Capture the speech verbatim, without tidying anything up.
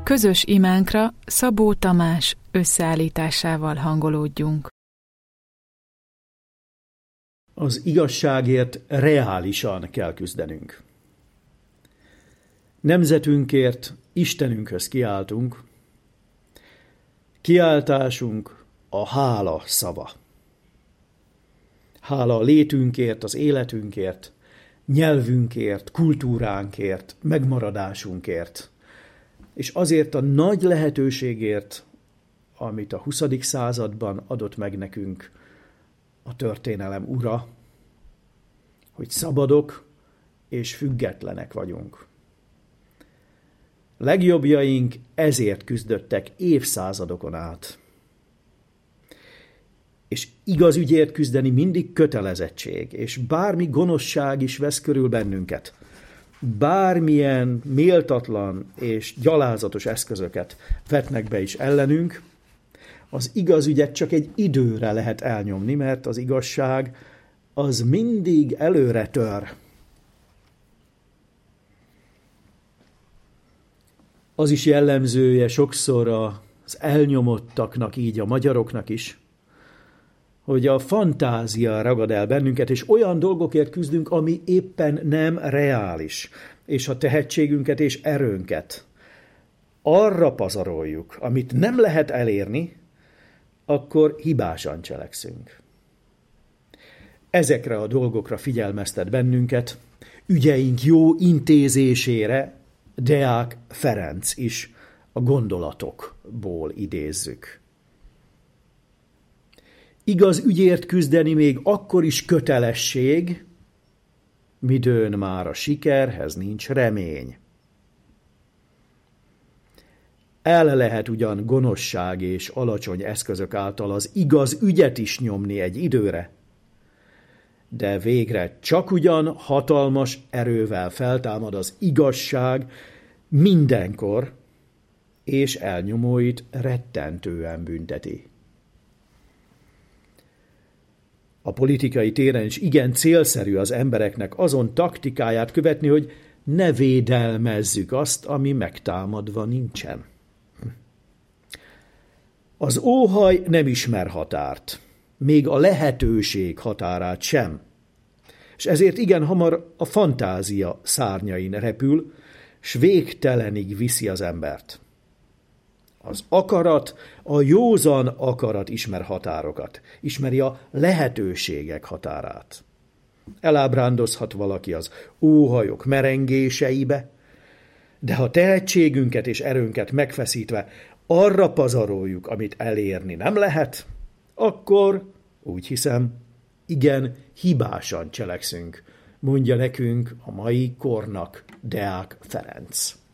Közös imánkra Szabó Tamás összeállításával hangolódjunk. Az igazságért reálisan kell küzdenünk. Nemzetünkért Istenünkhöz kiáltunk. Kiáltásunk a hála szava. Hála a létünkért, az életünkért, nyelvünkért, kultúránkért, megmaradásunkért, és azért a nagy lehetőségért, amit a huszadik században adott meg nekünk a történelem ura, hogy szabadok és függetlenek vagyunk. Legjobbjaink ezért küzdöttek évszázadokon át. És igaz ügyért küzdeni mindig kötelezettség, és bármi gonoszság is vesz körül bennünket, bármilyen méltatlan és gyalázatos eszközöket vetnek be is ellenünk, az igaz ügyet csak egy időre lehet elnyomni, mert az igazság az mindig előre tör. Az is jellemzője sokszor az elnyomottaknak, így a magyaroknak is, hogy a fantázia ragad el bennünket, és olyan dolgokért küzdünk, ami éppen nem reális, és a tehetségünket és erőnket arra pazaroljuk, amit nem lehet elérni, akkor hibásan cselekszünk. Ezekre a dolgokra figyelmeztet bennünket, ügyeink jó intézésére Deák Ferenc is a Gondolatokból idézzük. Igaz ügyért küzdeni még akkor is kötelesség, midőn már a sikerhez nincs remény. El lehet ugyan gonoszság és alacsony eszközök által az igaz ügyet is nyomni egy időre, de végre csak ugyan hatalmas erővel feltámad az igazság mindenkor, és elnyomóit rettentően bünteti. A politikai téren is igen célszerű az embereknek azon taktikáját követni, hogy ne védelmezzük azt, ami megtámadva nincsen. Az óhaj nem ismer határt, még a lehetőség határát sem, és ezért igen hamar a fantázia szárnyain repül, s végtelenig viszi az embert. Az akarat, a józan akarat ismer határokat, ismeri a lehetőségek határát. Elábrándozhat valaki az óhajok merengéseibe, de ha tehetségünket és erőnket megfeszítve arra pazaroljuk, amit elérni nem lehet, akkor, úgy hiszem, igen, hibásan cselekszünk, mondja nekünk a mai kornak Deák Ferenc.